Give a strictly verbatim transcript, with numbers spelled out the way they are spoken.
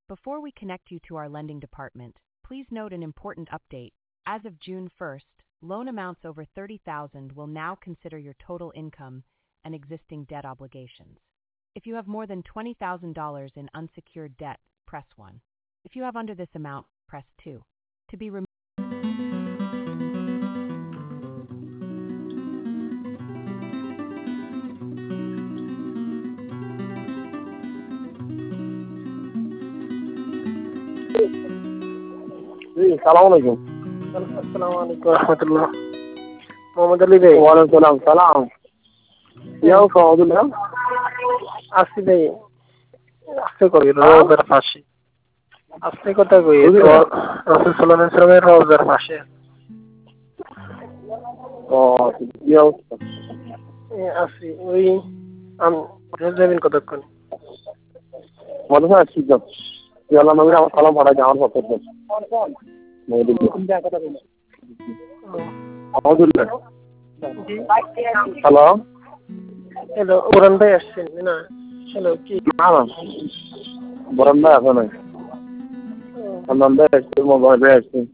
Before we connect you to our lending department, please note an important update. As of June first, loan amounts over thirty thousand dollars will now consider your total income and existing debt obligations. If you have more than twenty thousand dollars in unsecured debt, press one. If you have under this amount, press two. To be removed. সালাম আলাইকুম। আসসালামু আলাইকুম রহমতুল্লাহ। মোহাম্মদ আলী ভাই। ওয়ালাইকুম সালাম সালাম। ইয়াও সহদুল্লাহ আসছি ভাই আসতে করি রোজার পাশে আসতে কথা কই রসুল সাল্লাল্লাহু আলাইহি ওয়াসাল্লামের রোজার পাশে। ও ইয়াও আসছি ওই আমি যাবেন কতক্ষণ? মনে হয় আসছি তো ইয়াল্লাহ নবীর আমার সালাম পাঠাই আমার পক্ষে আলহামদুলিল্লাহ। হ্যালো হ্যালো বরণ ভাই আসছেন না? হ্যালো কি না না বরণ ভাই আসে নাই, ভাই আসছে, মোবাইল ভাই আসছে।